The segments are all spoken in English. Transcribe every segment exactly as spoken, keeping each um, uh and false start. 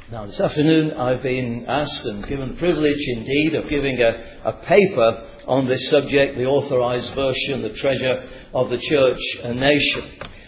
Now, this afternoon I've been asked and given the privilege indeed of giving a, a paper on this subject, the Authorized Version, the treasure of the church and nation.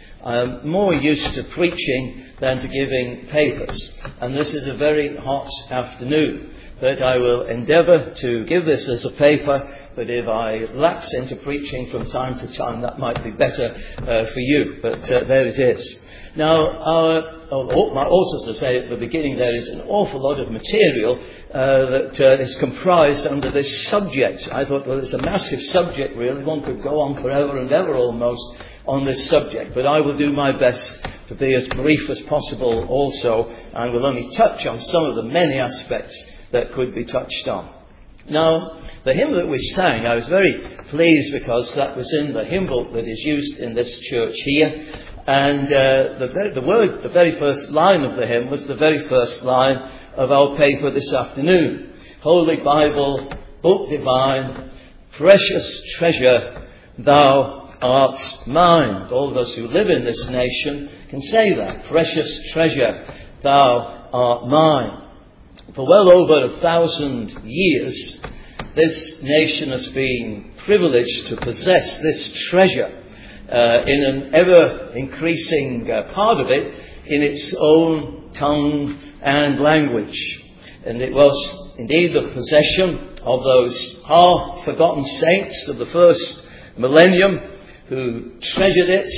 I'm more used to preaching than to giving papers, and this is a very hot afternoon, but I will endeavour to give this as a paper. But if I lapse into preaching from time to time, that might be better uh, for you. But uh, there it is. Now, our, oh, my authors have said at the beginning there is an awful lot of material uh, that uh, is comprised under this subject. I thought, well, it's a massive subject, really. One could go on forever and ever almost on this subject. But I will do my best to be as brief as possible also, and will only touch on some of the many aspects that could be touched on. Now, the hymn that we sang, I was very pleased because that was in the hymn book that is used in this church here. And uh, the, the word, the very first line of the hymn was the very first line of our paper this afternoon. Holy Bible, book divine, precious treasure, thou art mine. All of us who live in this nation can say that. Precious treasure, thou art mine. For well over a thousand years, this nation has been privileged to possess this treasure uh, in an ever-increasing uh, part of it in its own tongue and language. And it was indeed the possession of those half-forgotten saints of the first millennium who treasured it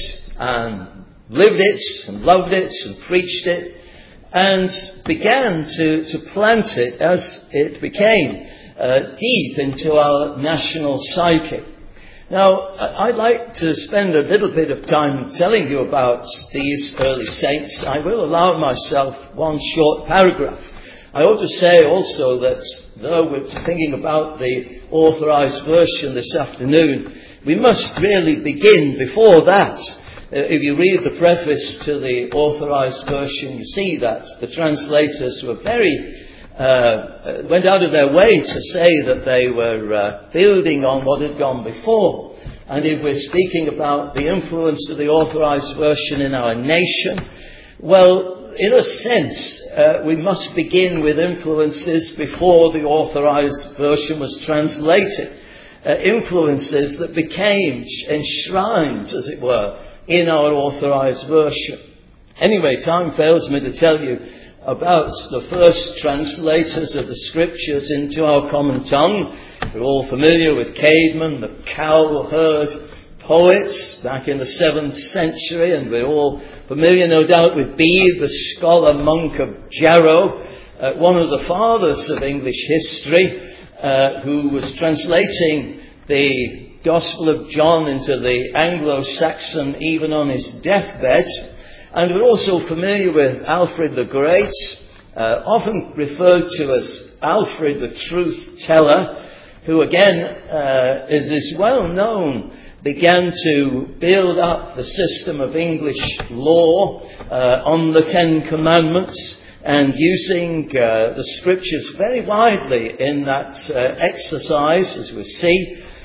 and lived it and loved it and preached it and began to, to plant it as it became Uh, deep into our national psyche. Now, I'd like to spend a little bit of time telling you about these early saints. I will allow myself one short paragraph. I ought to say also that though we're thinking about the Authorized Version this afternoon, we must really begin before that. Uh, if you read the preface to the Authorized Version, you see that the translators were very Uh, went out of their way to say that they were uh, building on what had gone before. And if we're speaking about the influence of the Authorized Version in our nation, well, in a sense, uh, we must begin with influences before the Authorized Version was translated. Uh, influences that became enshrined, as it were, in our Authorized Version. Anyway, time fails me to tell you about the first translators of the scriptures into our common tongue. We're all familiar with Caedmon, the cowherd poet back in the seventh century, and we're all familiar, no doubt, with Bede, the scholar monk of Jarrow, uh, one of the fathers of English history, uh, who was translating the Gospel of John into the Anglo-Saxon even on his deathbed. And we're also familiar with Alfred the Great, uh, often referred to as Alfred the Truth Teller, who again, uh, as is well known, began to build up the system of English law uh, on the Ten Commandments, and using uh, the scriptures very widely in that uh, exercise, as we see,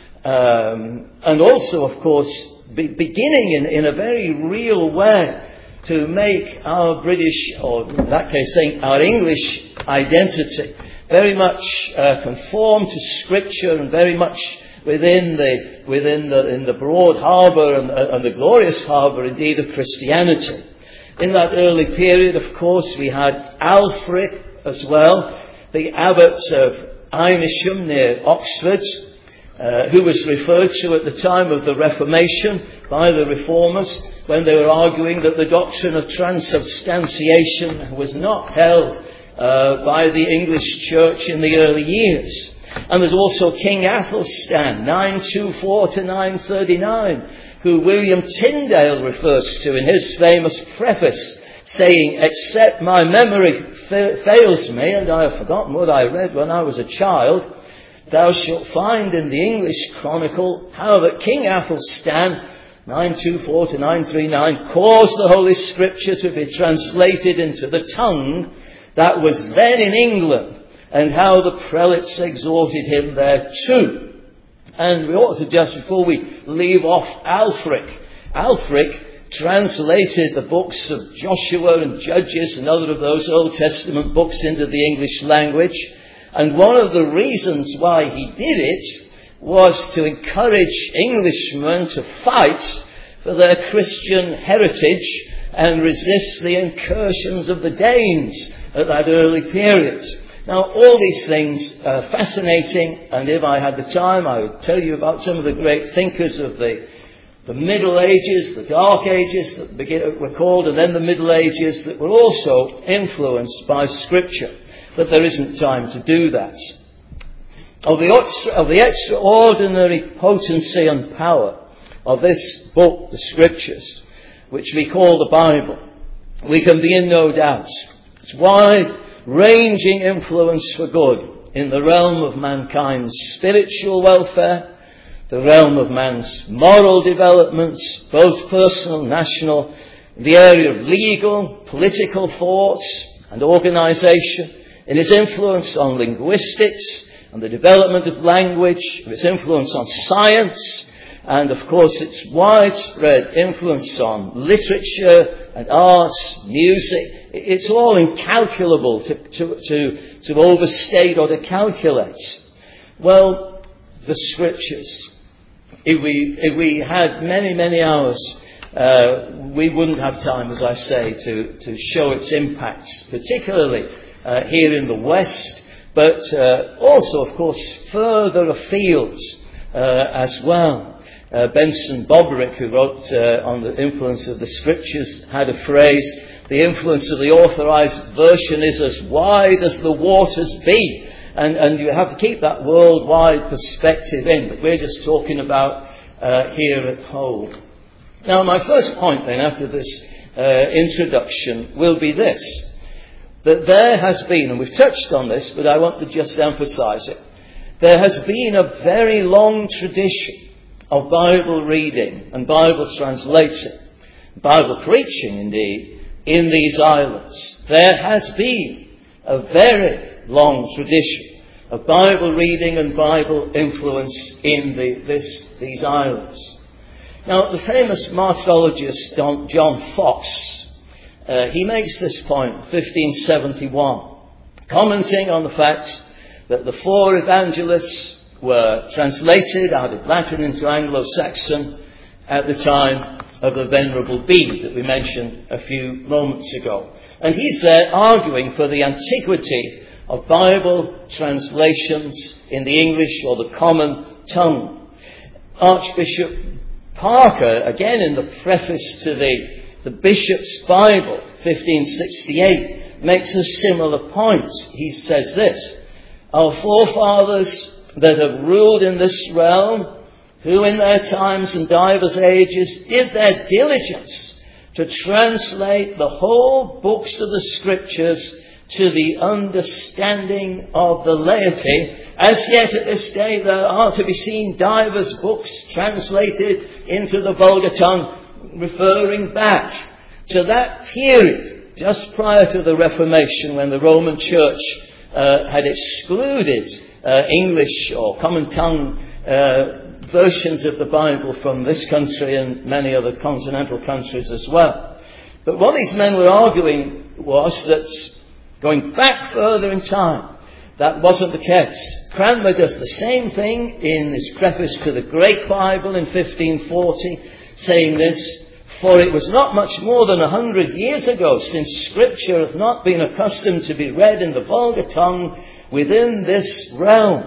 um, and also, of course, be beginning in, in a very real way to make our British, or in that case saying our English identity, very much uh, conform to Scripture and very much within the within the in the broad harbour and, uh, and the glorious harbour indeed of Christianity. In that early period, of course, we had Alfric as well, the abbot of Eynsham near Oxford, uh, who was referred to at the time of the Reformation by the Reformers, when they were arguing that the doctrine of transubstantiation was not held uh, by the English church in the early years. And there's also King Athelstan, nine twenty-four to nine thirty-nine, who William Tyndale refers to in his famous preface, saying, "Except my memory fa- fails me, and I have forgotten what I read when I was a child, thou shalt find in the English Chronicle how that King Athelstan, nine twenty-four to nine thirty-nine, caused the Holy Scripture to be translated into the tongue that was then in England, and how the prelates exhorted him thereto." And we ought to, just before we leave off Alfric, Alfric translated the books of Joshua and Judges and other of those Old Testament books into the English language. And one of the reasons why he did it was to encourage Englishmen to fight for their Christian heritage and resist the incursions of the Danes at that early period. Now, all these things are fascinating, and if I had the time, I would tell you about some of the great thinkers of the, the Middle Ages, the Dark Ages that begin, were called, and then the Middle Ages that were also influenced by Scripture. But there isn't time to do that. Of the, of the extraordinary potency and power of this book, the Scriptures, which we call the Bible, we can be in no doubt. It's wide-ranging influence for good in the realm of mankind's spiritual welfare, the realm of man's moral developments, both personal, national, in the area of legal, political thought and organisation, in its influence on linguistics and the development of language, its influence on science, and of course its widespread influence on literature and arts, music. It's all incalculable to, to, to, to overstate or to calculate. Well, the Scriptures. If we, if we had many, many hours, uh, we wouldn't have time, as I say, to, to show its impacts, particularly uh, here in the West, but uh, also, of course, further afield uh, as well. Uh, Benson Bobrick, who wrote uh, on the influence of the Scriptures, had a phrase, the influence of the authorized version is as wide as the waters be. And, and you have to keep that worldwide perspective in, but we're just talking about uh, here at home. Now, my first point then, after this uh, introduction, will be this, that there has been, and we've touched on this, but I want to just emphasize it, there has been a very long tradition of Bible reading and Bible translating, Bible preaching indeed, in these islands. There has been a very long tradition of Bible reading and Bible influence in the, this, these islands. Now, the famous martyrologist John Foxe, uh, he makes this point in fifteen seventy-one, commenting on the fact that the four evangelists were translated out of Latin into Anglo-Saxon at the time of the Venerable Bede that we mentioned a few moments ago. And he's there arguing for the antiquity of Bible translations in the English or the common tongue. Archbishop Parker, again in the preface to the, the Bishop's Bible, fifteen sixty-eight, makes a similar point. He says this, our forefathers that have ruled in this realm, who in their times and divers ages did their diligence to translate the whole books of the Scriptures to the understanding of the laity. As yet at this day there are to be seen divers books translated into the vulgar tongue, referring back to that period just prior to the Reformation, when the Roman Church uh, had excluded uh, English or common tongue uh, versions of the Bible from this country and many other continental countries as well. But what these men were arguing was that going back further in time, that wasn't the case. Cranmer does the same thing in his preface to the Great Bible in fifteen forty, saying this, for it was not much more than a hundred years ago since Scripture hath not been accustomed to be read in the vulgar tongue within this realm.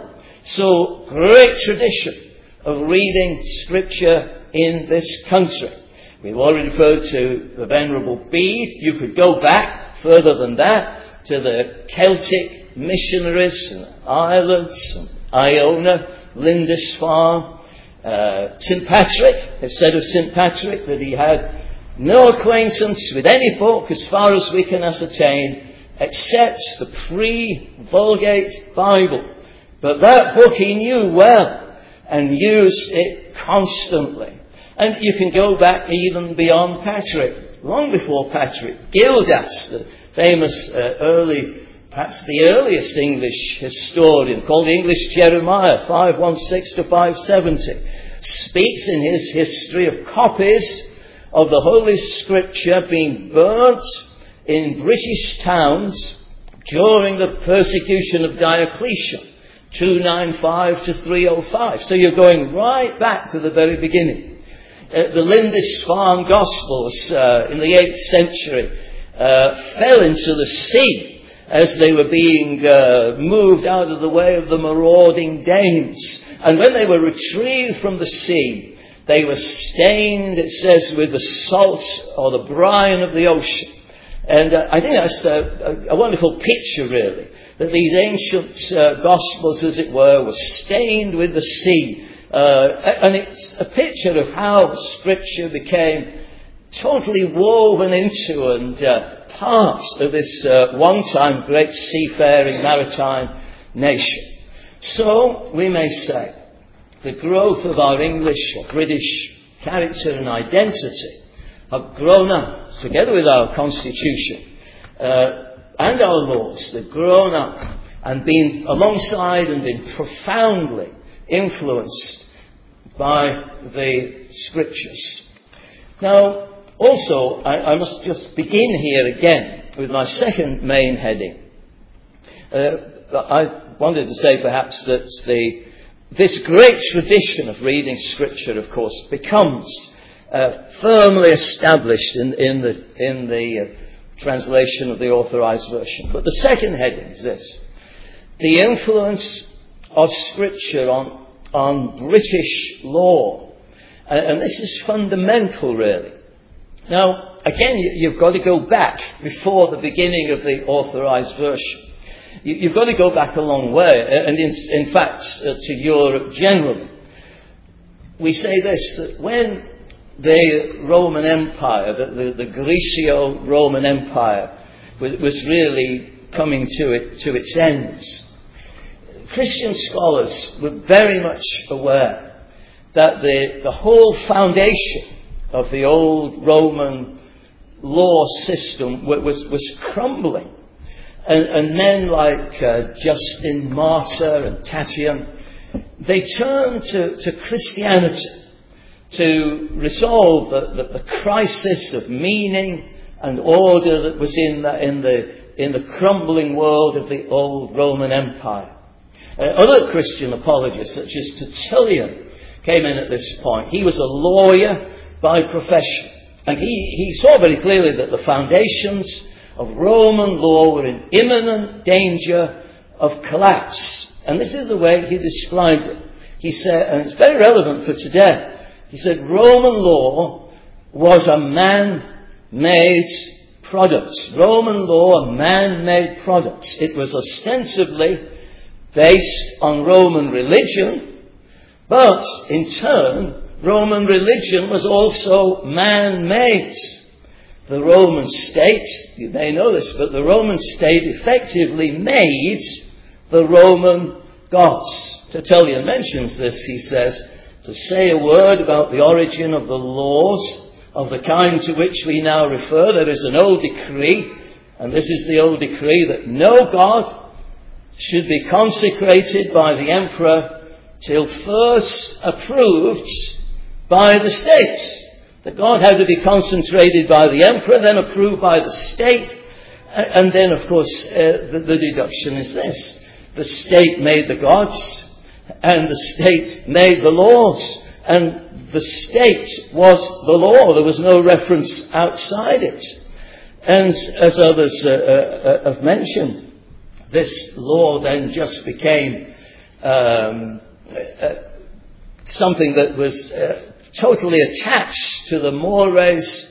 So, great tradition of reading Scripture in this country. We've already referred to the Venerable Bede. You could go back further than that to the Celtic missionaries in Ireland, Iona, Lindisfarne, uh, Saint Patrick. It's said of Saint Patrick that he had no acquaintance with any book, as far as we can ascertain, except the pre-Vulgate Bible. But that book he knew well and used it constantly. And you can go back even beyond Patrick, long before Patrick. Gildas, the famous uh, early, perhaps the earliest English historian, called the English Jeremiah, five sixteen to five seventy, speaks in his history of copies of the Holy Scripture being burnt in British towns during the persecution of Diocletian, two ninety-five to three oh five. So you're going right back to the very beginning. Uh, the Lindisfarne Gospels uh, in the eighth century uh, fell into the sea as they were being uh, moved out of the way of the marauding Danes. And when they were retrieved from the sea, they were stained, it says, with the salt or the brine of the ocean. And uh, I think that's a, a, a wonderful picture, really, that these ancient uh, Gospels, as it were, were stained with the sea. Uh, and it's a picture of how Scripture became totally woven into and uh, part of this uh, one-time great seafaring maritime nation. So, we may say, the growth of our English or British character and identity have grown up, together with our constitution uh, and our laws, they've grown up and been alongside and been profoundly influenced by the Scriptures. Now, also, I, I must just begin here again with my second main heading. Uh, I wanted to say perhaps that the this great tradition of reading Scripture, of course, becomes uh, firmly established in, in the, in the uh, translation of the Authorized Version. But the second heading is this: the influence of Scripture on, on British law. Uh, and this is fundamental, really. Now, again, you, you've got to go back before the beginning of the Authorized Version. You, you've got to go back a long way, and in, in fact, uh, to Europe generally. We say this, that when the Roman Empire, the, the, the Greco-Roman Empire, was, was really coming to it to its ends, Christian scholars were very much aware that the, the whole foundation of the old Roman law system was, was crumbling. And, and men like uh, Justin Martyr and Tatian, they turned to, to Christianity to resolve the, the, the crisis of meaning and order that was in the, in the, in the crumbling world of the old Roman Empire. Uh, other Christian apologists, such as Tertullian, came in at this point. He was a lawyer by profession, and he, he saw very clearly that the foundations of Roman law were in imminent danger of collapse. And this is the way he described it. He said, and it's very relevant for today, he said Roman law was a man-made product. Roman law, a man-made product. It was ostensibly based on Roman religion, but in turn, Roman religion was also man-made. The Roman state, you may know this, but the Roman state effectively made the Roman gods. Tertullian mentions this, he says, to say a word about the origin of the laws of the kind to which we now refer. There is an old decree, and this is the old decree, that no god should be consecrated by the emperor till first approved by the state. That God had to be consecrated by the emperor, then approved by the state. And then, of course, uh, the, the deduction is this: the state made the gods, and the state made the laws, and the state was the law. There was no reference outside it. And as others uh, uh, have mentioned, this law then just became um, uh, something that was uh, totally attached to the mores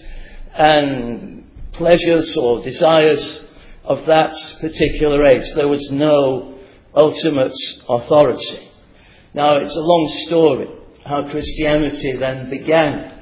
and pleasures or desires of that particular age. There was no ultimate authority. Now, it's a long story how Christianity then began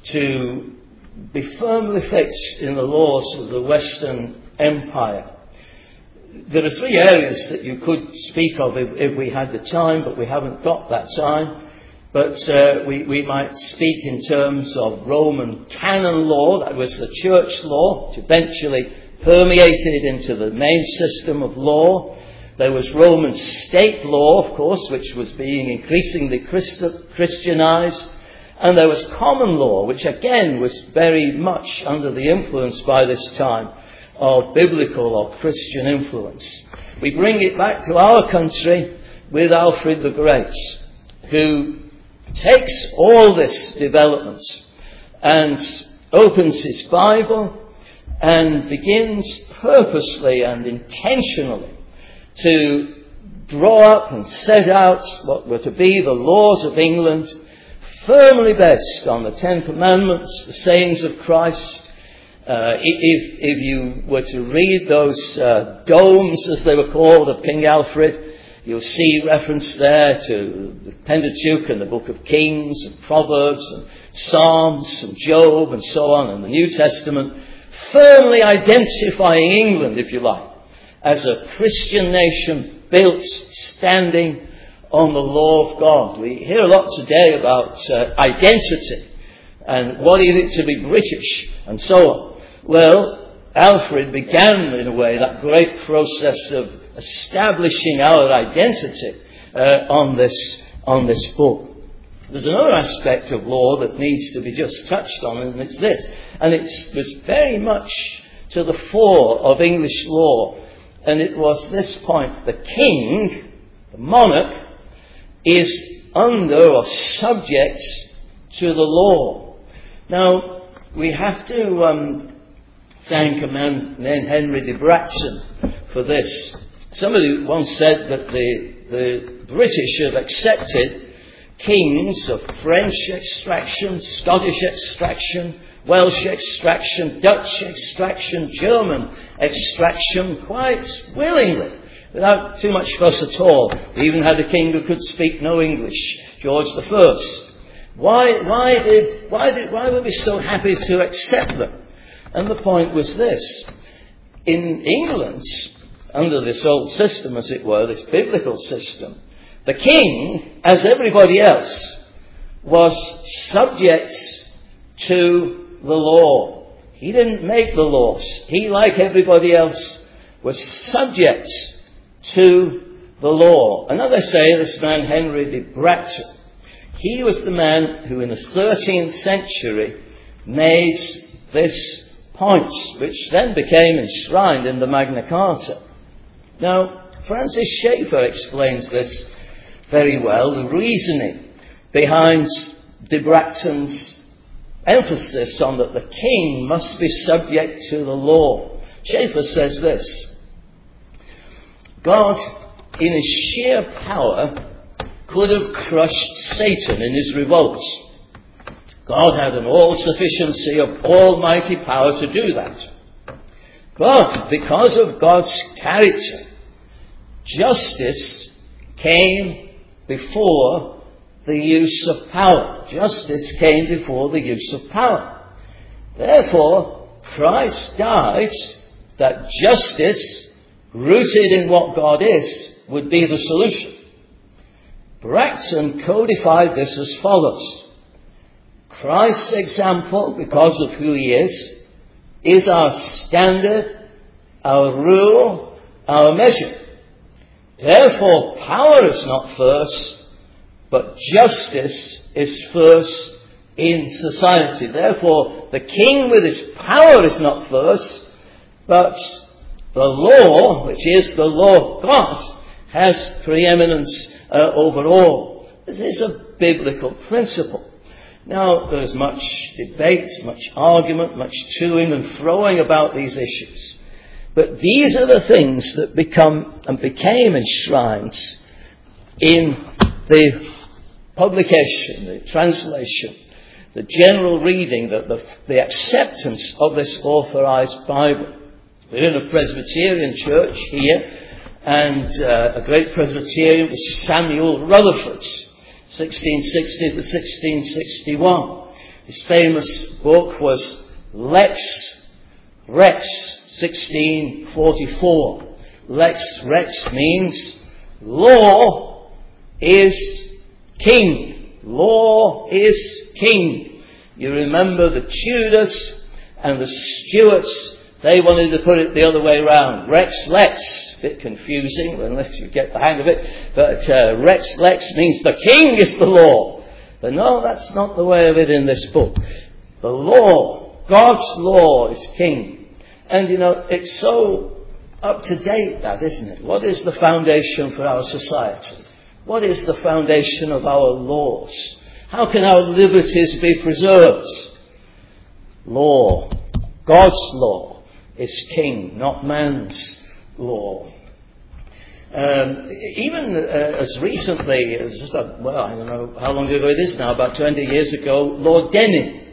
to be firmly fixed in the laws of the Western Empire. There are three areas that you could speak of if, if we had the time, but we haven't got that time. But uh, we, we might speak in terms of Roman canon law, that was the church law, which eventually permeated into the main system of law. There was Roman state law, of course, which was being increasingly Christ- Christianized. And there was common law, which again was very much under the influence by this time of biblical or Christian influence. We bring it back to our country with Alfred the Great, who takes all this development and opens his Bible and begins purposely and intentionally to draw up and set out what were to be the laws of England, firmly based on the Ten Commandments, the sayings of Christ. Uh, if, if you were to read those uh, domes, as they were called, of King Alfred, you'll see reference there to the Pentateuch and the Book of Kings and Proverbs and Psalms and Job and so on, and the New Testament, firmly identifying England, if you like, as a Christian nation built, standing on the law of God. We hear a lot today about uh, identity and what is it to be British and so on. Well, Alfred began in a way that great process of establishing our identity uh, on this on this book. There's another aspect of law that needs to be just touched on, and it's this. And it was very much to the fore of English law. And it was this point: the king, the monarch, is under or subject to the law. Now, we have to um, thank a man named Henry de Bracton for this. Somebody once said that the, the British have accepted kings of French extraction, Scottish extraction, Welsh extraction, Dutch extraction, German extraction quite willingly, without too much fuss at all. We even had a king who could speak no English, George the First. Why, why did, why did, why were we so happy to accept them? And the point was this: in England, under this old system, as it were, this biblical system, the king, as everybody else, was subject to the law. He didn't make the laws. He, like everybody else, was subject to the law. And as I say, this man Henry de Bracton, he was the man who in the thirteenth century made this point, which then became enshrined in the Magna Carta. Now, Francis Schaeffer explains this very well, the reasoning behind de Bracton's emphasis on that the king must be subject to the law. Schaeffer says this: God, in his sheer power, could have crushed Satan in his revolt. God had an all-sufficiency of almighty power to do that. But because of God's character, justice came before the use of power. Justice came before the use of power. Therefore, Christ died that justice, rooted in what God is, would be the solution. Bracton codified this as follows: Christ's example, because of who he is, is our standard, our rule, our measure. Therefore, power is not first, but justice is first in society. Therefore, the king with his power is not first, but the law, which is the law of God, has preeminence uh, over all. This is a biblical principle. Now, there's much debate, much argument, much toing and froing about these issues. But these are the things that become and became enshrined in the publication, the translation, the general reading, the, the, the acceptance of this authorized Bible. We're in a Presbyterian church here, and uh, a great Presbyterian was Samuel Rutherford, sixteen sixty to sixteen sixty-one. His famous book was Lex Rex, sixteen forty-four. Lex Rex means law is king. Law is king. You remember the Tudors and the Stuarts, they wanted to put it the other way around. Rex Lex, a bit confusing unless you get the hang of it, but uh, Rex Lex means the king is the law. But no, that's not the way of it in this book. The law, God's law is king. And you know, it's so up to date, that, isn't it? What is the foundation for our society? What is the foundation of our laws? How can our liberties be preserved? Law, God's law, is king, not man's law. Um, even uh, as recently as just a, well, I don't know how long ago it is now, about twenty years ago, Lord Denning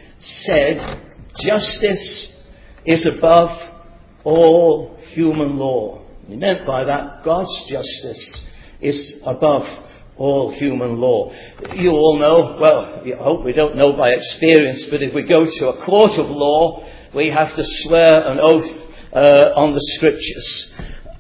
said justice is above all human law. He meant by that God's justice is above all human law. You all know, well, I hope we don't know by experience, but if we go to a court of law, we have to swear an oath uh, on the scriptures.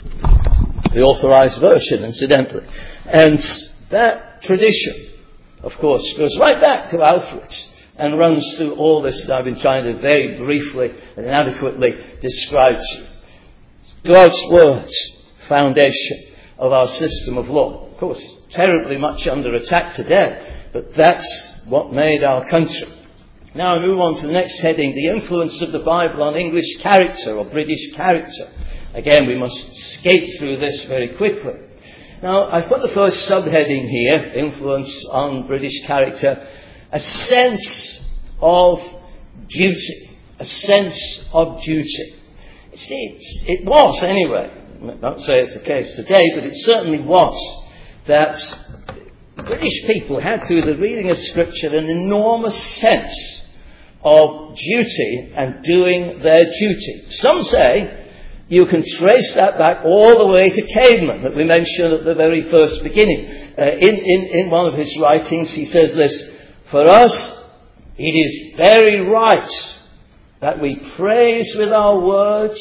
The authorized version, incidentally. And that tradition, of course, goes right back to Alfred and runs through all this that I've been trying to very briefly and adequately describe to you. God's words, foundation of our system of law. Of course, terribly much under attack today, but that's what made our country. Now I move on to the next heading, the influence of the Bible on English character or British character. Again, we must skate through this very quickly. Now, I've put the first subheading here, influence on British character, a sense of duty. A sense of duty. You see, it was anyway, I don't say it's the case today, but it certainly was, that British people had, through the reading of Scripture, an enormous sense of duty and doing their duty. Some say you can trace that back all the way to Caedmon, that we mentioned at the very first beginning. Uh, in, in, in one of his writings, he says this, "For us, it is very right that we praise with our words,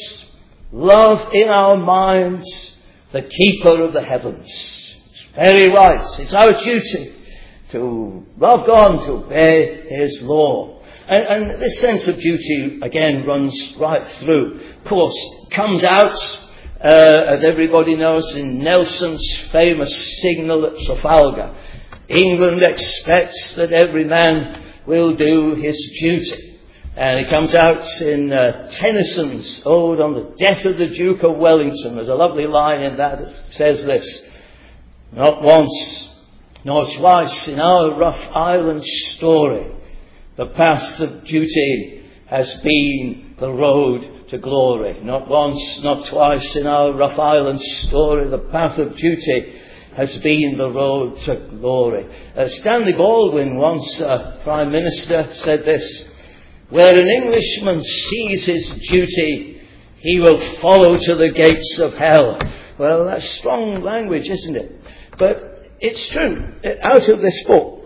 love in our minds, the keeper of the heavens." It's very right. It's our duty to love God, to obey his law. And, and this sense of duty, again, runs right through. Of course, comes out, uh, as everybody knows, in Nelson's famous signal at Trafalgar. England expects that every man will do his duty. And it comes out in uh, Tennyson's Ode on the Death of the Duke of Wellington. There's a lovely line in that that says this, "Not once, nor twice in our rough island story, the path of duty has been the road to glory." Not once, not twice in our rough island story, the path of duty has been the road to glory. Uh, Stanley Baldwin, once uh, Prime Minister, said this, "Where an Englishman sees his duty, he will follow to the gates of hell." Well, that's strong language, isn't it? But it's true. Out of this book,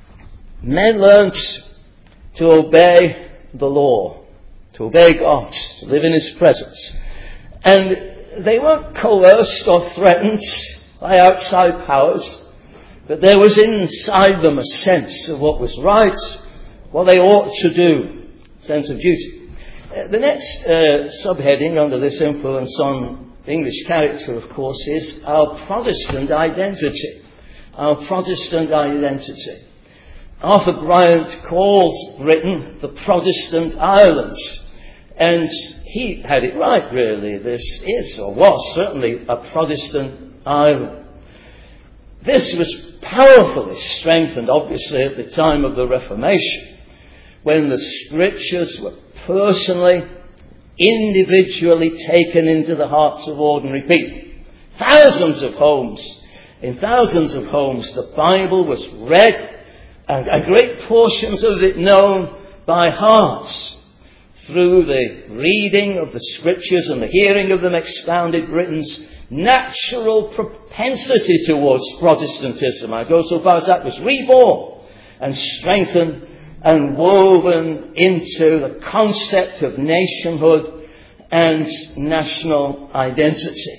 men learnt to obey the law, to obey God, to live in his presence. And they weren't coerced or threatened by outside powers, but there was inside them a sense of what was right, what they ought to do, sense of duty. Uh, the next uh, subheading under this influence on English character, of course, is our Protestant identity. Our Protestant identity. Arthur Bryant calls Britain the Protestant Islands. And he had it right, really. This is, or was, certainly a Protestant island. This was powerfully strengthened, obviously, at the time of the Reformation, when the Scriptures were personally, individually taken into the hearts of ordinary people. Thousands of homes, in thousands of homes, the Bible was read, and great portions of it known by heart, through the reading of the Scriptures and the hearing of them expounded. Britain's natural propensity towards Protestantism, I go so far as that, was reborn and strengthened and woven into the concept of nationhood and national identity.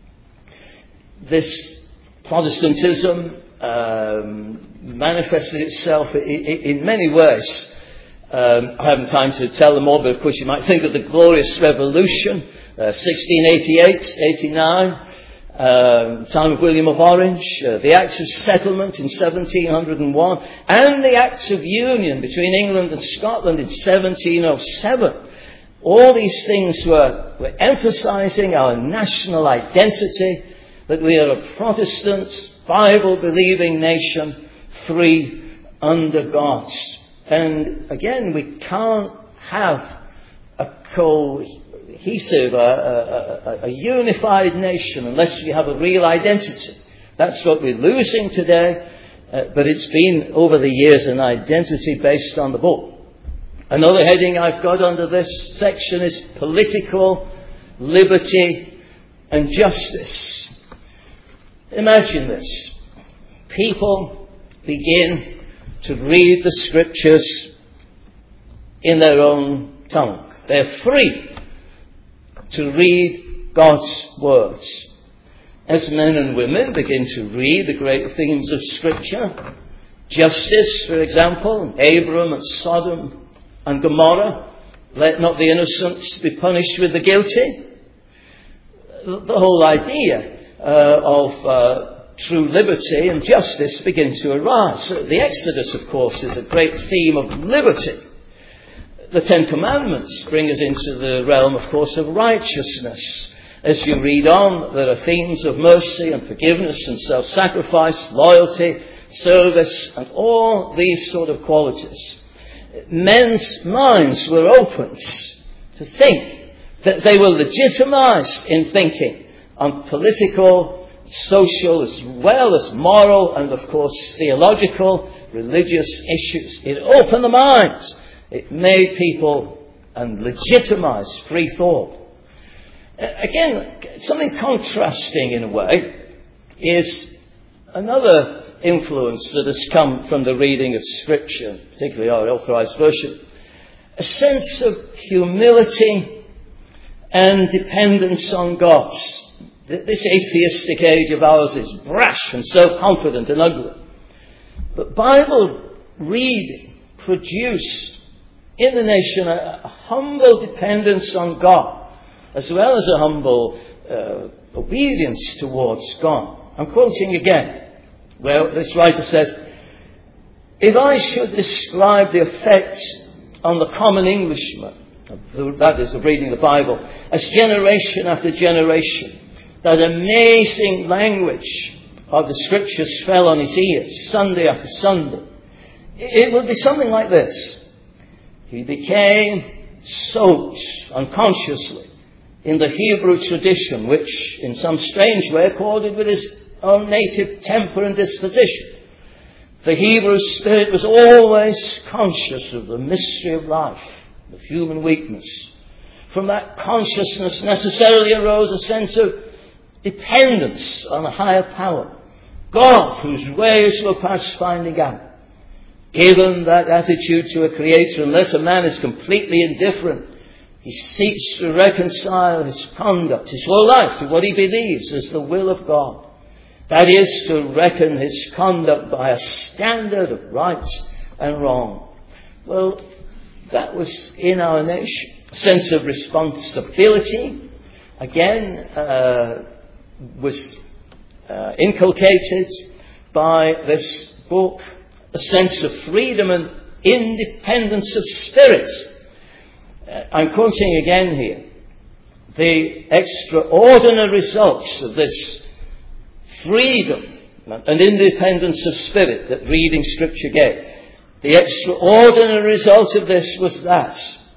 This Protestantism um, manifested itself in, in many ways. Um, I haven't time to tell them all, but of course you might think of the Glorious Revolution, uh, sixteen eighty-eight, eighty-nine, um, time of William of Orange, uh, the Acts of Settlement in seventeen oh one, and the Acts of Union between England and Scotland in seventeen oh seven. All these things were, were emphasizing our national identity, that we are a Protestant, Bible-believing nation, free under God. And again, we can't have a cohesive, a, a, a unified nation unless we have a real identity. That's what we're losing today, uh, but it's been over the years an identity based on the book. Another heading I've got under this section is political liberty and justice. Imagine this. People begin to read the scriptures in their own tongue. They're free to read God's words. As men and women begin to read the great themes of scripture, justice, for example, Abram and Sodom and Gomorrah, let not the innocent be punished with the guilty. The whole idea uh, of uh, true liberty and justice begin to arise. So the Exodus, of course, is a great theme of liberty. The Ten Commandments bring us into the realm, of course, of righteousness. As you read on, there are themes of mercy and forgiveness and self-sacrifice, loyalty, service, and all these sort of qualities. Men's minds were opened to think that they were legitimized in thinking on political, social, as well as moral, and of course theological, religious issues. It opened the minds. It made people and legitimized free thought. Again, something contrasting in a way is another influence that has come from the reading of Scripture, particularly our Authorized Version. A sense of humility and dependence on God. This atheistic age of ours is brash and self-confident and ugly. But Bible reading produced in the nation a, a humble dependence on God, as well as a humble uh, obedience towards God. I'm quoting again. Well, this writer says, if I should describe the effects on the common Englishman, that is, of reading the Bible, as generation after generation, that amazing language of the Scriptures fell on his ears, Sunday after Sunday, it would be something like this. He became soaked unconsciously in the Hebrew tradition, which in some strange way accorded with his own native temper and disposition. The Hebrew spirit was always conscious of the mystery of life, of human weakness. From that consciousness necessarily arose a sense of dependence on a higher power, God, whose ways were past finding out. Given that attitude to a creator, unless a man is completely indifferent, he seeks to reconcile his conduct, his whole life, to what he believes is the will of God. That is, to reckon his conduct by a standard of right and wrong. Well, that was in our nation. A sense of responsibility, again, uh, was uh, inculcated by this book. A sense of freedom and independence of spirit. Uh, I'm quoting again here. The extraordinary results of this freedom and independence of spirit that reading Scripture gave. The extraordinary result of this was that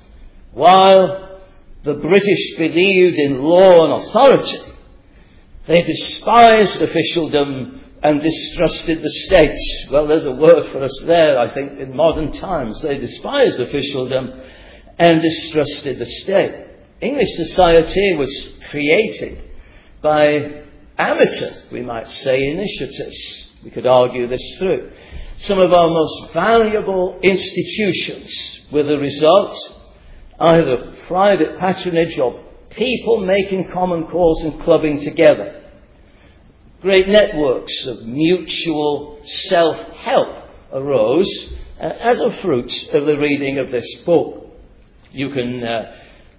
while the British believed in law and authority, they despised officialdom and distrusted the states. Well, there's a word for us there, I think, in modern times. They despised officialdom and distrusted the state. English society was created by amateur, we might say, initiatives. We could argue this through. Some of our most valuable institutions were the result either of private patronage or people making common cause and clubbing together. Great networks of mutual self-help arose uh, as a fruit of the reading of this book. You can uh,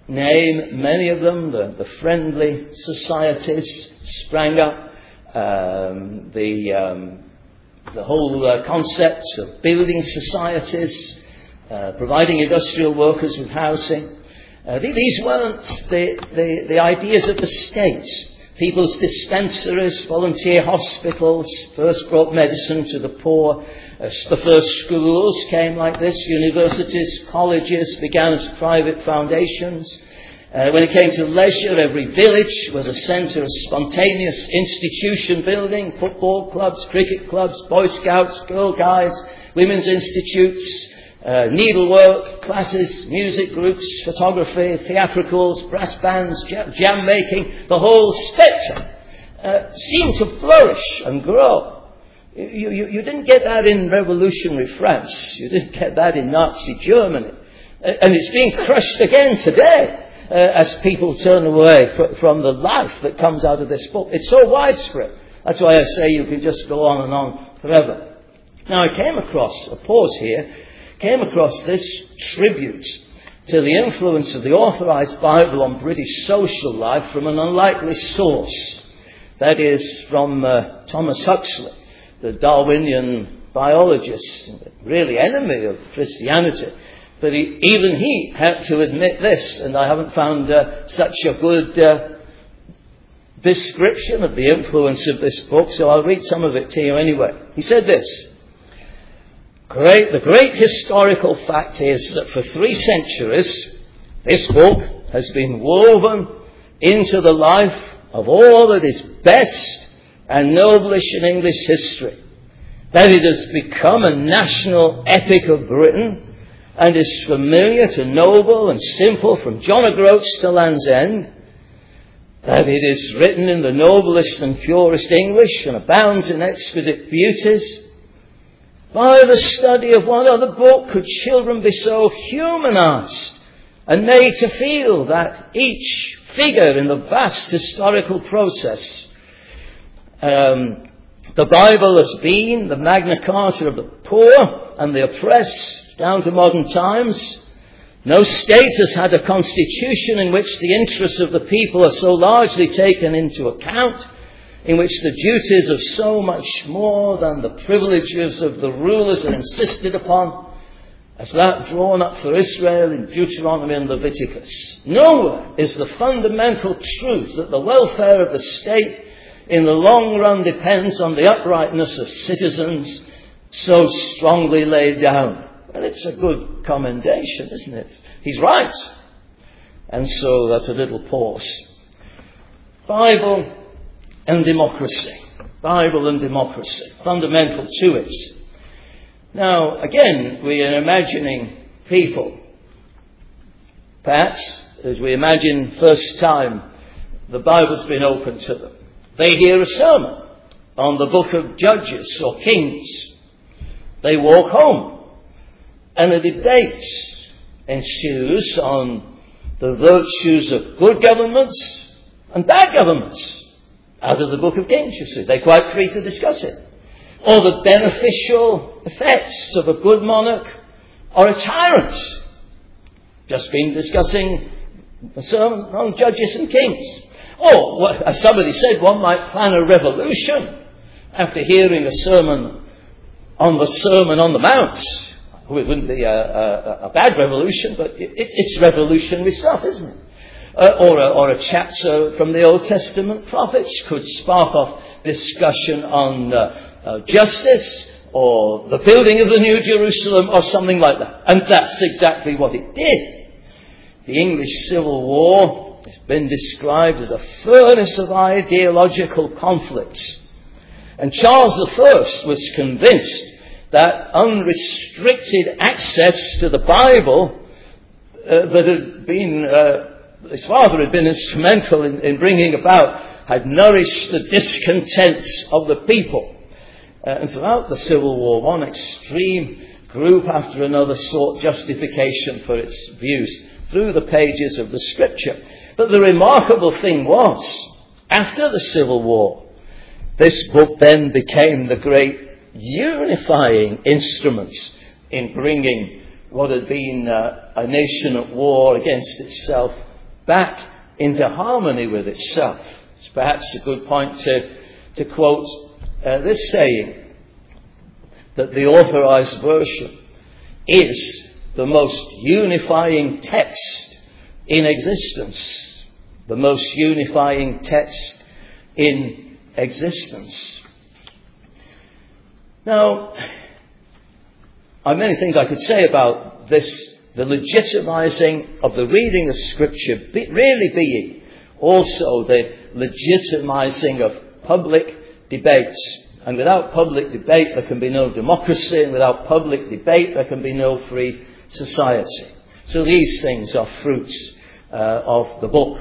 name many of them. The, the friendly societies sprang up. Um, the, um, the whole uh, concept of building societies, uh, providing industrial workers with housing. Uh, these weren't the, the, the ideas of the state. People's dispensaries, volunteer hospitals, first brought medicine to the poor. Uh, the first schools came like this. Universities, colleges began as private foundations. Uh, when it came to leisure, every village was a centre of spontaneous institution building. Football clubs, cricket clubs, Boy Scouts, Girl Guides, women's institutes, uh, needlework classes, music groups, photography, theatricals, brass bands, jam, jam making. The whole spectrum uh, seemed to flourish and grow. You, you, you didn't get that in revolutionary France. You didn't get that in Nazi Germany. Uh, and it's being crushed again today. Uh, as people turn away fr- from the life that comes out of this book. It's so widespread. That's why I say you can just go on and on forever. Now I came across, a pause here, came across this tribute to the influence of the Authorized Bible on British social life from an unlikely source. That is from uh, Thomas Huxley, the Darwinian biologist, really enemy of Christianity. But he, even he had to admit this, and I haven't found uh, such a good uh, description of the influence of this book, so I'll read some of it to you anyway. He said this: great, the great historical fact is that for three centuries, this book has been woven into the life of all that is best and noblest in English history, that it has become a national epic of Britain, and is familiar to noble and simple from John O'Groats to Land's End, that it is written in the noblest and purest English and abounds in exquisite beauties. By the study of what other book could children be so humanized and made to feel that each figure in the vast historical process, um, the Bible has been the Magna Carta of the poor and the oppressed, down to modern times. No state has had a constitution in which the interests of the people are so largely taken into account, in which the duties of so much more than the privileges of the rulers are insisted upon, as that drawn up for Israel in Deuteronomy and Leviticus. Nowhere is the fundamental truth that the welfare of the state in the long run depends on the uprightness of citizens so strongly laid down. And it's a good commendation, isn't it? He's right. And so that's a little pause. Bible and democracy. Bible and democracy. Fundamental to it. Now, again, we are imagining people. Perhaps, as we imagine first time the Bible's been opened to them, they hear a sermon on the book of Judges or Kings. They walk home. And a debate ensues on the virtues of good governments and bad governments out of the book of Kings, you see. They're quite free to discuss it. Or the beneficial effects of a good monarch or a tyrant. Just been discussing a sermon on Judges and Kings. Or, as somebody said, one might plan a revolution after hearing a sermon on the Sermon on the Mount. Well, it wouldn't be a, a, a bad revolution, but it, it, it's revolutionary stuff, isn't it? Uh, or, a, or a chapter from the Old Testament prophets could spark off discussion on uh, uh, justice or the building of the New Jerusalem or something like that. And that's exactly what it did. The English Civil War has been described as a furnace of ideological conflicts. And Charles the First was convinced that unrestricted access to the Bible uh, that had been, uh, his father had been instrumental in, in bringing about, had nourished the discontent of the people. Uh, and throughout the Civil War, one extreme group after another sought justification for its views through the pages of the Scripture. But the remarkable thing was, after the Civil War, this book then became the great unifying instruments in bringing what had been uh, a nation at war against itself back into harmony with itself. It's perhaps a good point to, to quote uh, this saying, that the Authorized Version is the most unifying text in existence. The most unifying text in existence. Now, there are many things I could say about this, the legitimizing of the reading of Scripture be, really being also the legitimizing of public debates. And without public debate there can be no democracy, and without public debate there can be no free society. So these things are fruits uh, of the book.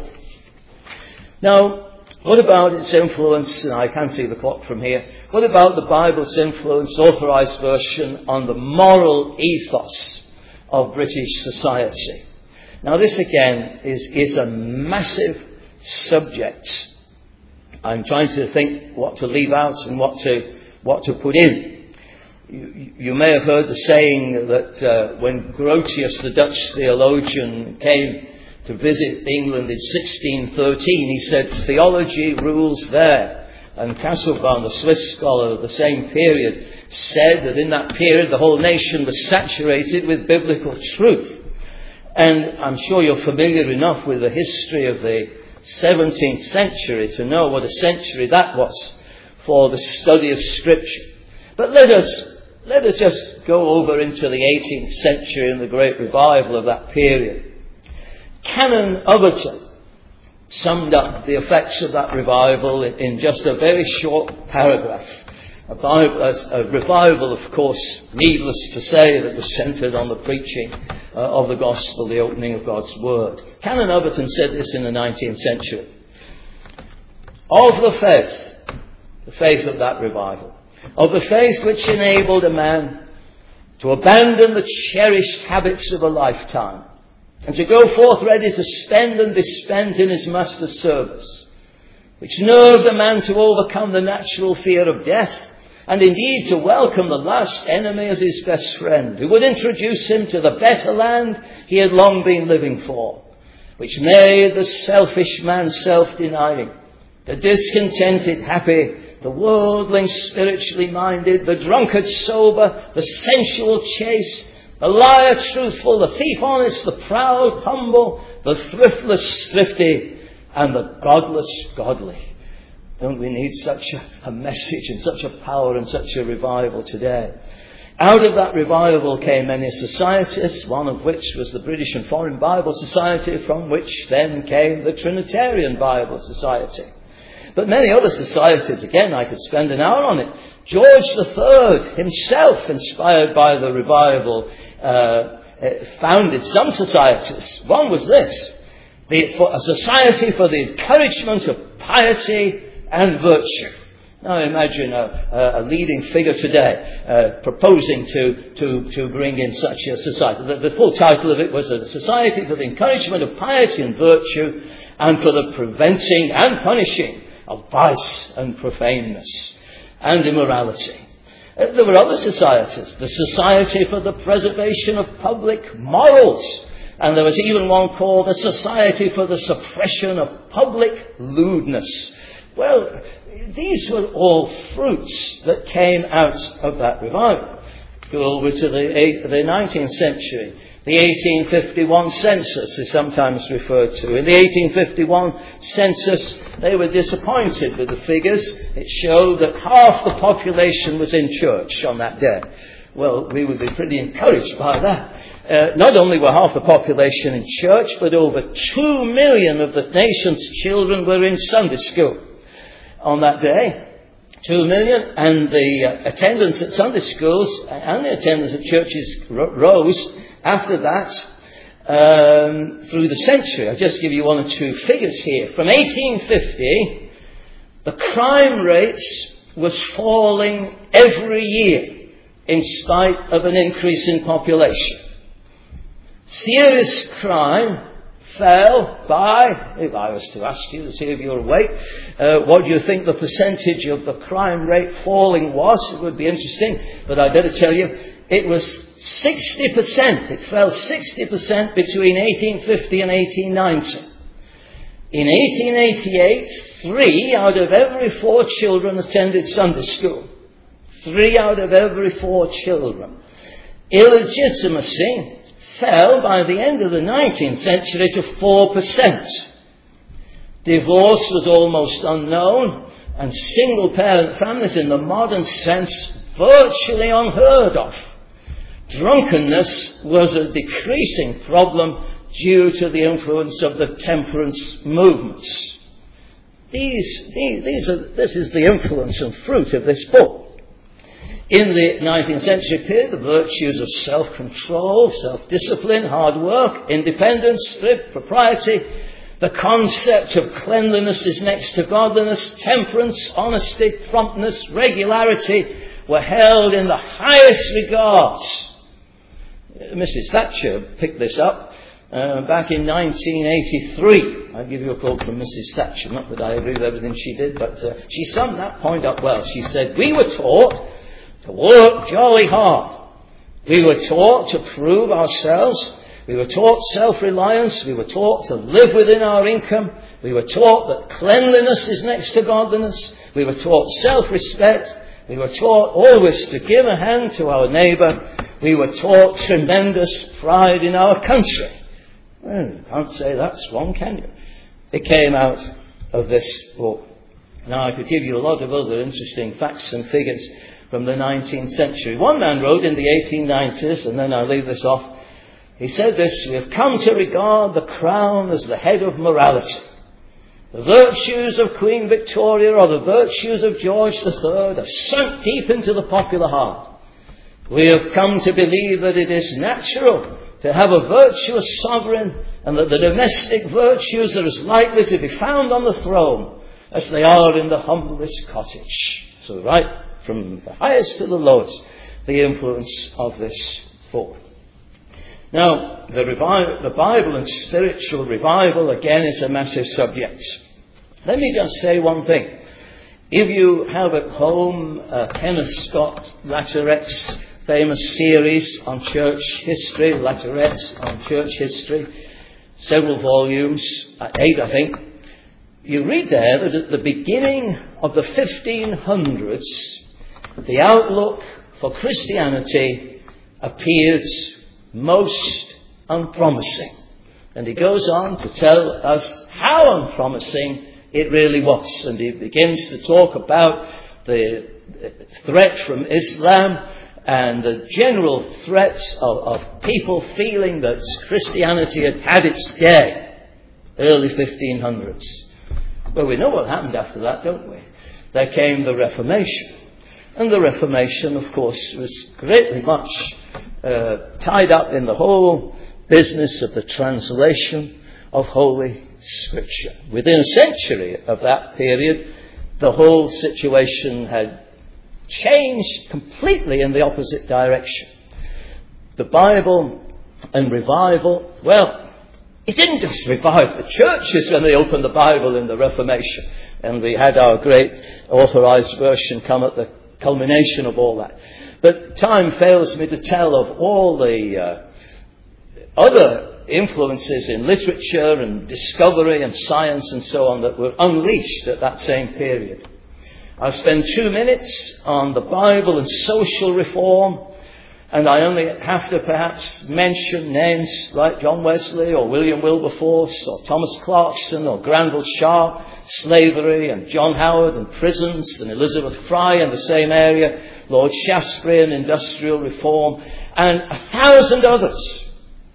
Now, what about its influence, and I can see the clock from here, what about the Bible's influence, Authorized Version, on the moral ethos of British society? Now this again is, is a massive subject. I'm trying to think what to leave out and what to what to put in. You, you may have heard the saying that uh, when Grotius, the Dutch theologian, came to visit England in sixteen thirteen, he said, "Theology rules there." And Casselbaum, the Swiss scholar of the same period, said that in that period the whole nation was saturated with biblical truth. And I'm sure you're familiar enough with the history of the seventeenth century to know what a century that was for the study of Scripture. But let us let us just go over into the eighteenth century and the great revival of that period. Canon Overton summed up the effects of that revival in, in just a very short paragraph. A, Bible, a, a revival, of course, needless to say, that was centred on the preaching uh, of the gospel, the opening of God's word. Canon Overton said this in the nineteenth century. Of the faith, the faith of that revival, of the faith which enabled a man to abandon the cherished habits of a lifetime and to go forth ready to spend and be spent in his master's service, which nerved a man to overcome the natural fear of death, and indeed to welcome the last enemy as his best friend, who would introduce him to the better land he had long been living for, which made the selfish man self-denying, the discontented happy, the worldling spiritually minded, the drunkard sober, the sensual chaste, the liar truthful, the thief honest, the proud humble, the thriftless thrifty, and the godless godly. Don't we need such a, a message and such a power and such a revival today? Out of that revival came many societies, one of which was the British and Foreign Bible Society, from which then came the Trinitarian Bible Society. But many other societies, again, I could spend an hour on it. George the Third himself, inspired by the revival, uh, founded some societies. One was this, the, for a society for the encouragement of piety and virtue. Now imagine a, a leading figure today uh, proposing to, to, to bring in such a society. The, the full title of it was a Society for the Encouragement of Piety and Virtue and for the Preventing and Punishing of Vice and Profaneness and Immorality. Uh, there were other societies. The Society for the Preservation of Public Morals. And there was even one called the Society for the Suppression of Public Lewdness. Well, these were all fruits that came out of that revival. Go over to the, the nineteenth century. The eighteen fifty-one census is sometimes referred to. In the eighteen fifty-one census, they were disappointed with the figures. It showed that half the population was in church on that day. Well, we would be pretty encouraged by that. Uh, not only were half the population in church, but over two million of the nation's children were in Sunday school on that day. Two million, and the uh, attendance at Sunday schools and the attendance at churches ro- rose after that um, through the century. I'll just give you one or two figures here. From eighteen fifty, the crime rates was falling every year in spite of an increase in population. Serious crime fell by, if I was to ask you to see if you're awake, uh, what do you think the percentage of the crime rate falling was? It would be interesting, but I better tell you, it was sixty percent. It fell sixty percent between eighteen fifty and eighteen ninety. In eighteen eighty-eight, three out of every four children attended Sunday school. Three out of every four children. Illegitimacy fell by the end of the nineteenth century to four percent. Divorce was almost unknown, and single-parent families in the modern sense virtually unheard of. Drunkenness was a decreasing problem due to the influence of the temperance movements. These, these, these are, this is the influence and fruit of this book. In the nineteenth century period, the virtues of self-control, self-discipline, hard work, independence, thrift, propriety, the concept of cleanliness is next to godliness, temperance, honesty, promptness, regularity were held in the highest regards. Missus Thatcher picked this up uh, back in nineteen eighty-three. I'll give you a quote from Missus Thatcher. Not that I agree with everything she did, but uh, she summed that point up well. She said, "We were taught to work jolly hard. We were taught to prove ourselves. We were taught self-reliance. We were taught to live within our income. We were taught that cleanliness is next to godliness. We were taught self-respect. We were taught always to give a hand to our neighbour. We were taught tremendous pride in our country." Well, you can't say that's wrong, can you? It came out of this book. Now, I could give you a lot of other interesting facts and figures from the nineteenth century. One man wrote in the eighteen nineties, and then I'll leave this off. He said this: "We have come to regard the crown as the head of morality. The virtues of Queen Victoria or the virtues of George the Third have sunk deep into the popular heart. We have come to believe that it is natural to have a virtuous sovereign, and that the domestic virtues are as likely to be found on the throne as they are in the humblest cottage." So right from the highest to the lowest, the influence of this book. Now, the, revi- the Bible and spiritual revival, again, is a massive subject. Let me just say one thing. If you have at home uh, Kenneth Scott Latteret's famous series on church history, Latteret's on church history, several volumes, uh, eight I think, you read there that at the beginning of the fifteen hundreds, the outlook for Christianity appeared most unpromising. And he goes on to tell us how unpromising it really was. And he begins to talk about the threat from Islam and the general threat of, of people feeling that Christianity had had its day, early fifteen hundreds. Well, we know what happened after that, don't we? There came the Reformation. And the Reformation, of course, was greatly much uh, tied up in the whole business of the translation of Holy Scripture. Within a century of that period, the whole situation had changed completely in the opposite direction. The Bible and revival, well, it didn't just revive the churches when they opened the Bible in the Reformation. And we had our great authorized version come at the culmination of all that. But time fails me to tell of all the uh, other influences in literature and discovery and science and so on that were unleashed at that same period. I'll spend two minutes on the Bible and social reform, and I only have to perhaps mention names like John Wesley or William Wilberforce or Thomas Clarkson or Granville Sharp, slavery, and John Howard and prisons, and Elizabeth Fry in the same area, Lord Shaftesbury and industrial reform, and a thousand others.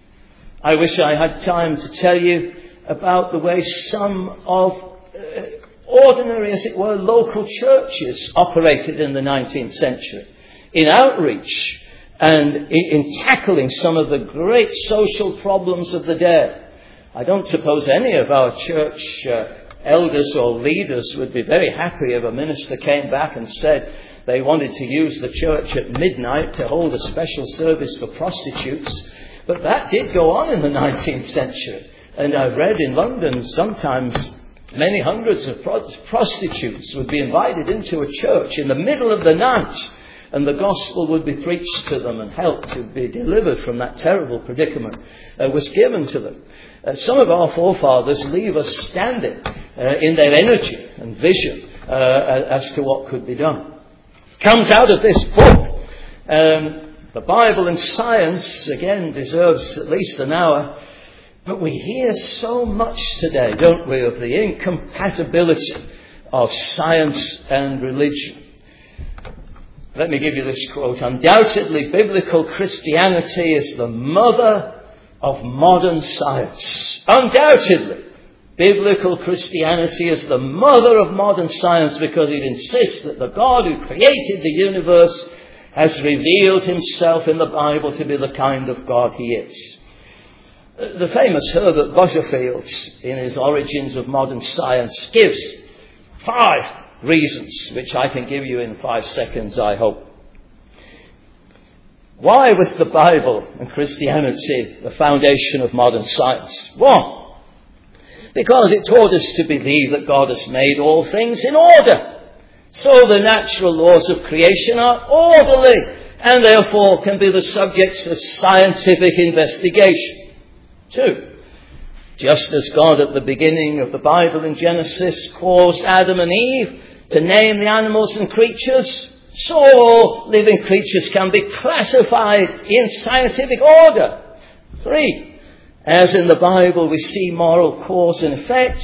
I wish I had time to tell you about the way some of uh, ordinary, as it were, local churches operated in the nineteenth century in outreach and in, in tackling some of the great social problems of the day. I don't suppose any of our church uh, elders or leaders would be very happy if a minister came back and said they wanted to use the church at midnight to hold a special service for prostitutes. But that did go on in the nineteenth century. And I've read in London sometimes many hundreds of prostitutes would be invited into a church in the middle of the night and the gospel would be preached to them and help to be delivered from that terrible predicament uh, was given to them. Uh, some of our forefathers leave us standing uh, in their energy and vision uh, as to what could be done. Comes out of this book. Um, the Bible and science, again, deserves at least an hour. But we hear so much today, don't we, of the incompatibility of science and religion. Let me give you this quote. Undoubtedly, biblical Christianity is the mother of modern science. Undoubtedly, biblical Christianity is the mother of modern science because it insists that the God who created the universe has revealed himself in the Bible to be the kind of God he is. The famous Herbert Butterfield, in his Origins of Modern Science, gives five reasons, which I can give you in five seconds, I hope. Why was the Bible and Christianity the foundation of modern science? One, because it taught us to believe that God has made all things in order. So the natural laws of creation are orderly and therefore can be the subjects of scientific investigation. Two, just as God at the beginning of the Bible in Genesis caused Adam and Eve to name the animals and creatures, so all living creatures can be classified in scientific order. Three, as in the Bible we see moral cause and effect,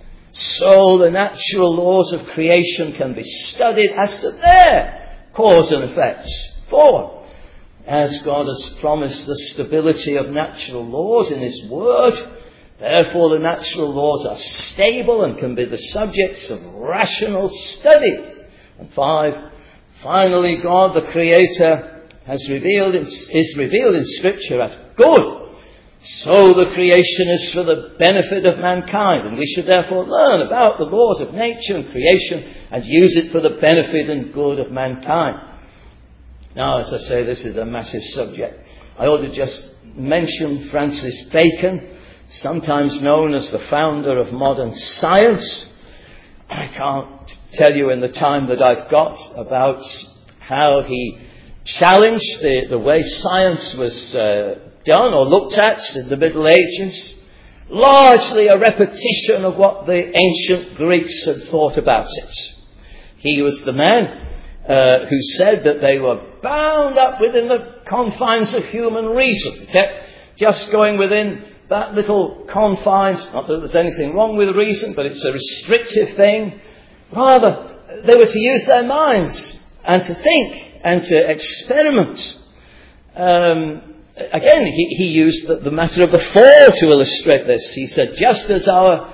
so the natural laws of creation can be studied as to their cause and effect. Four, as God has promised the stability of natural laws in his word, therefore the natural laws are stable and can be the subjects of rational study. And five, finally, God the Creator has revealed in, is revealed in Scripture as good. So the creation is for the benefit of mankind, and we should therefore learn about the laws of nature and creation and use it for the benefit and good of mankind. Now, as I say, this is a massive subject. I ought to just mention Francis Bacon, sometimes known as the founder of modern science. I can't tell you in the time that I've got about how he challenged the, the way science was uh, done or looked at in the Middle Ages. Largely a repetition of what the ancient Greeks had thought about it. He was the man Uh, who said that they were bound up within the confines of human reason. Kept just going within that little confines. Not that there's anything wrong with reason, but it's a restrictive thing. Rather, they were to use their minds and to think and to experiment. Um, again, he, he used the, the matter of the fall to illustrate this. He said, just as our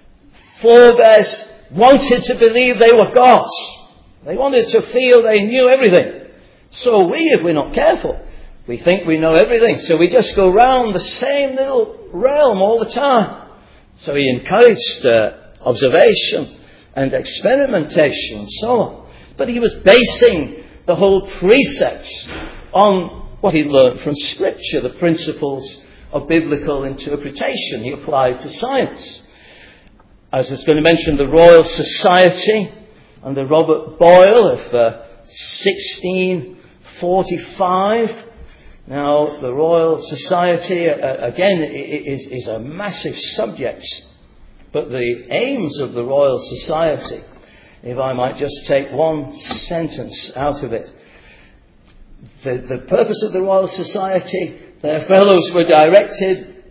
forebears wanted to believe they were gods, they wanted to feel they knew everything. So we, if we're not careful, we think we know everything. So we just go round the same little realm all the time. So he encouraged uh, observation and experimentation and so on. But he was basing the whole precepts on what he learned from Scripture, the principles of biblical interpretation he applied to science. As I was going to mention, the Royal Society under Robert Boyle of uh, sixteen forty-five. Now, the Royal Society, uh, again, is, is a massive subject. But the aims of the Royal Society, if I might just take one sentence out of it. The, the purpose of the Royal Society, their fellows were directed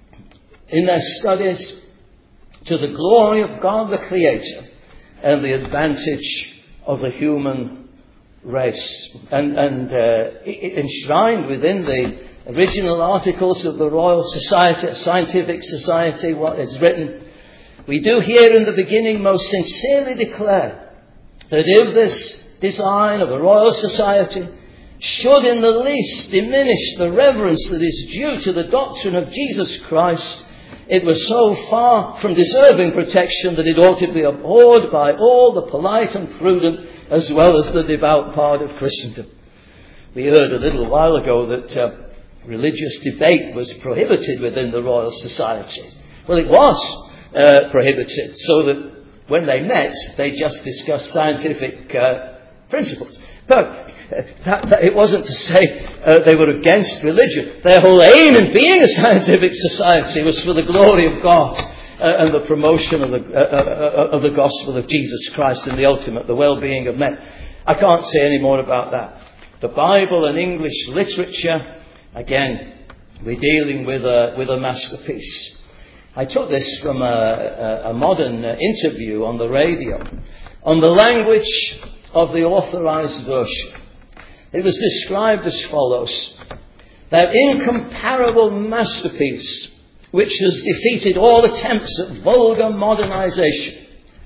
in their studies to the glory of God the Creator and the advantage of the human race. And, and uh, enshrined within the original articles of the Royal Society, Scientific Society, what is written, we do here in the beginning most sincerely declare that if this design of the Royal Society should in the least diminish the reverence that is due to the doctrine of Jesus Christ, it was so far from deserving protection that it ought to be abhorred by all the polite and prudent as well as the devout part of Christendom. We heard a little while ago that uh, religious debate was prohibited within the Royal Society. Well, it was uh, prohibited, so that when they met, they just discussed scientific uh, principles. But that, that, it wasn't to say uh, they were against religion. Their whole aim in being a scientific society was for the glory of God uh, and the promotion of the, uh, uh, of the gospel of Jesus Christ and the ultimate, the well-being of men. I can't say any more about that. The Bible and English literature, again, we're dealing with a, with a masterpiece. I took this from a, a, a modern interview on the radio on the language of the Authorized Version. It was described as follows: that incomparable masterpiece which has defeated all attempts at vulgar modernization.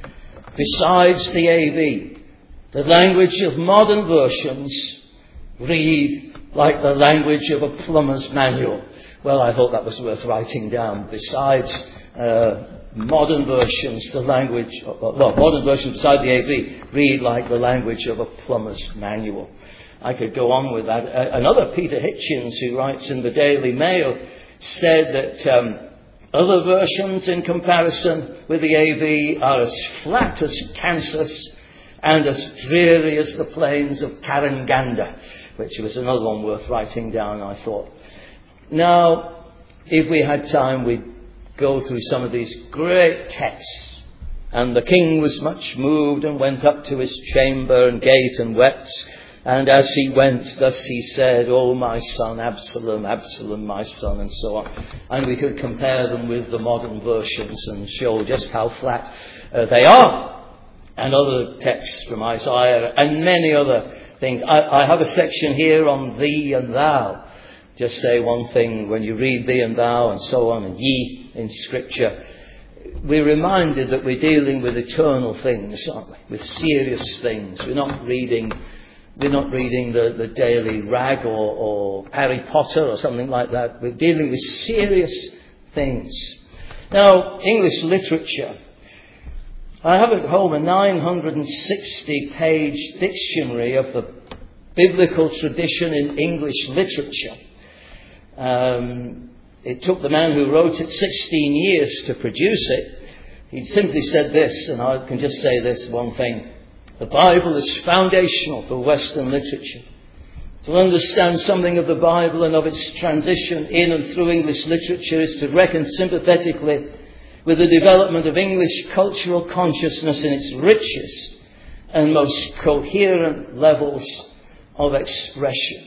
Besides the A V, the language of modern versions read like the language of a plumber's manual. Well, I thought that was worth writing down. Besides uh, modern versions, the language, well, modern versions beside the A V read like the language of a plumber's manual. I could go on with that. Uh, another, Peter Hitchens, who writes in the Daily Mail, said that um, other versions in comparison with the A V are as flat as Kansas and as dreary as the plains of Karanganda, which was another one worth writing down, I thought. Now, if we had time, we'd go through some of these great texts. And the king was much moved and went up to his chamber and gate and wept. And as he went, thus he said, "O my son, Absalom, Absalom, my son," and so on. And we could compare them with the modern versions and show just how flat uh, they are. And other texts from Isaiah and many other things. I, I have a section here on thee and thou. Just say one thing: when you read thee and thou and so on and ye in Scripture, we're reminded that we're dealing with eternal things, aren't we? With serious things. We're not reading we're not reading the, the Daily Rag or, or Harry Potter or something like that. We're dealing with serious things. Now, English literature. I have at home a nine hundred sixty page dictionary of the biblical tradition in English literature. Um, it took the man who wrote it sixteen years to produce it. He simply said this, and I can just say this one thing: the Bible is foundational for Western literature. To understand something of the Bible and of its transition in and through English literature is to reckon sympathetically with the development of English cultural consciousness in its richest and most coherent levels of expression.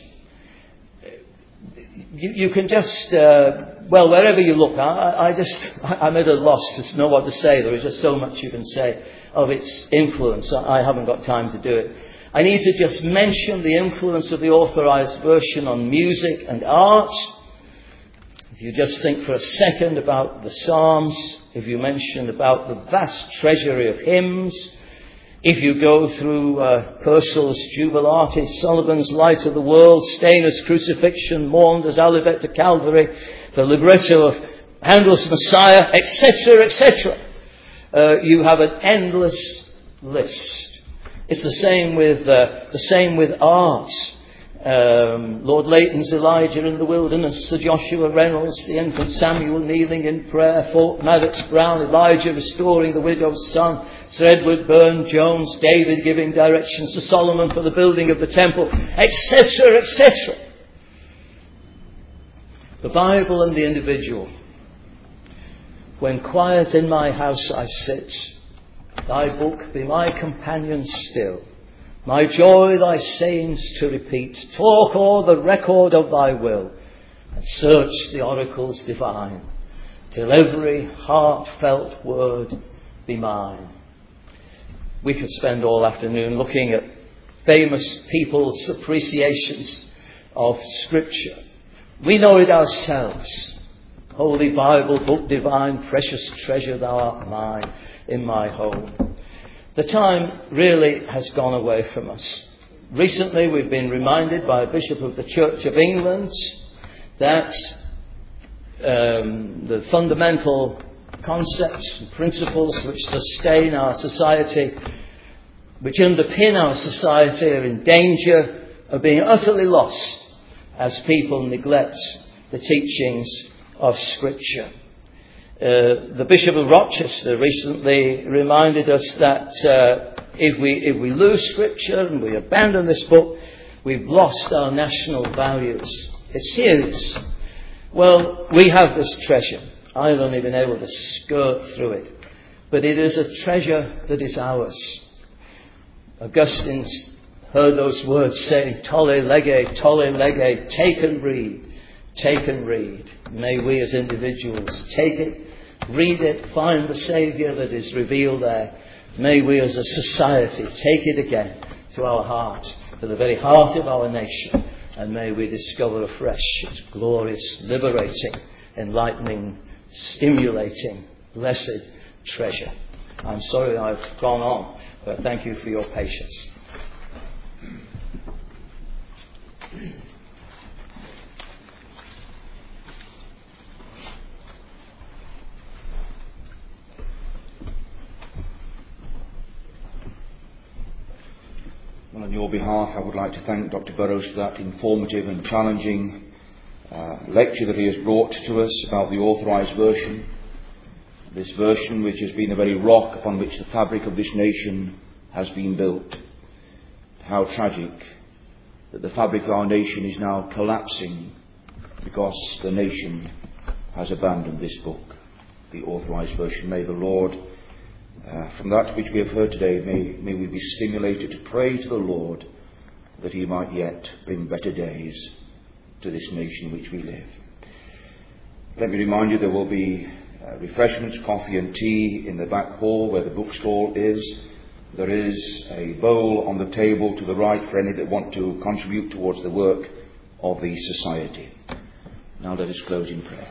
You, you can just, uh, well, wherever you look, I, I just, I'm at a loss to know what to say. There is just so much you can say of its influence. I haven't got time to do it. I need to just mention the influence of the Authorized Version on music and art. If you just think for a second about the Psalms, if you mention about the vast treasury of hymns, if you go through uh, Purcell's Jubilate, Sullivan's Light of the World, Stainer's Crucifixion, Maunder's Olivet to Calvary, the libretto of Handel's Messiah, et cetera, et cetera, uh, you have an endless list. It's the same with uh, the same with art. Um, Lord Leighton's Elijah in the Wilderness, Sir Joshua Reynolds, the infant Samuel kneeling in prayer, Fort Maddox Brown, Elijah restoring the widow's son, Sir Edward Burne-Jones, David giving directions to Solomon for the building of the temple, et cetera, et cetera. The Bible and the individual. When quiet in my house I sit, thy book be my companion still. My joy thy sayings to repeat, talk o'er the record of thy will, and search the oracles divine, till every heartfelt word be mine. We could spend all afternoon looking at famous people's appreciations of Scripture. We know it ourselves. Holy Bible, book divine, precious treasure, thou art mine in my home. The time really has gone away from us. Recently we've been reminded by a Bishop of the Church of England that um, the fundamental concepts and principles which sustain our society, which underpin our society, are in danger of being utterly lost as people neglect the teachings of Scripture. Uh, the Bishop of Rochester recently reminded us that uh, if we, if we lose Scripture and we abandon this book, we've lost our national values. It's serious. Well, we have this treasure. I've only been able to skirt through it. But it is a treasure that is ours. Augustine heard those words saying, tolle lege, tolle lege, take and read, take and read. May we as individuals take it, read it, find the Saviour that is revealed there. May we as a society take it again to our heart, to the very heart of our nation. And may we discover afresh its glorious, liberating, enlightening, stimulating, blessed treasure. I'm sorry I've gone on, but thank you for your patience. Well, on your behalf, I would like to thank Doctor Burrows for that informative and challenging uh, lecture that he has brought to us about the Authorised Version. This version which has been the very rock upon which the fabric of this nation has been built. How tragic that the fabric of our nation is now collapsing because the nation has abandoned this book, the Authorised Version. May the Lord, uh, from that which we have heard today, may, may we be stimulated to pray to the Lord that he might yet bring better days to this nation in which we live. Let me remind you there will be uh, refreshments, coffee and tea in the back hall where the bookstall is. There is a bowl on the table to the right for any that want to contribute towards the work of the society. Now let us close in prayer.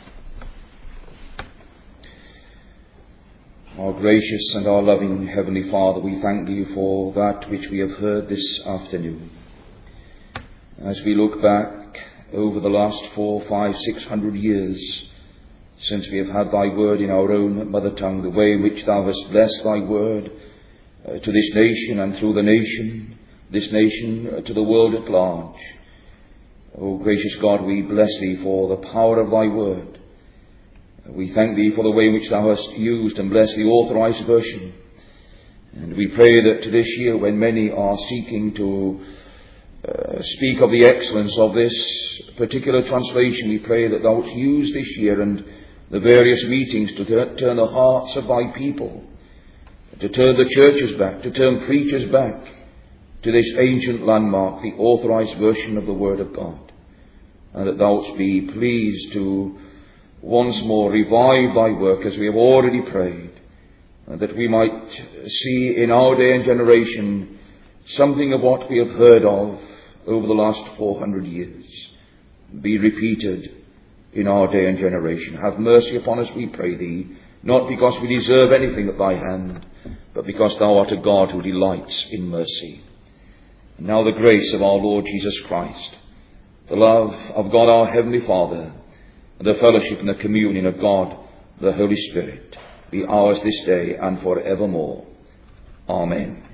Our gracious and our loving Heavenly Father, we thank Thee for that which we have heard this afternoon. As we look back over the last four, five, six hundred years since we have had Thy word in our own mother tongue, the way in which Thou hast blessed Thy word uh, to this nation and through the nation, this nation uh, to the world at large. O gracious God, we bless Thee for the power of Thy word. We thank Thee for the way in which Thou hast used and blessed the Authorised Version. And we pray that this year, when many are seeking to uh, speak of the excellence of this particular translation, we pray that Thou wouldst use this year and the various meetings to t- turn the hearts of Thy people, to turn the churches back, to turn preachers back to this ancient landmark, the Authorised Version of the Word of God. And that Thou wouldst be pleased to once more revive Thy work as we have already prayed, and that we might see in our day and generation something of what we have heard of over the last four hundred years be repeated in our day and generation. Have mercy upon us, we pray Thee, not because we deserve anything at Thy hand, but because Thou art a God who delights in mercy. And now the grace of our Lord Jesus Christ, the love of God our Heavenly Father, and the fellowship and the communion of God, the Holy Spirit, be ours this day and forevermore. Amen.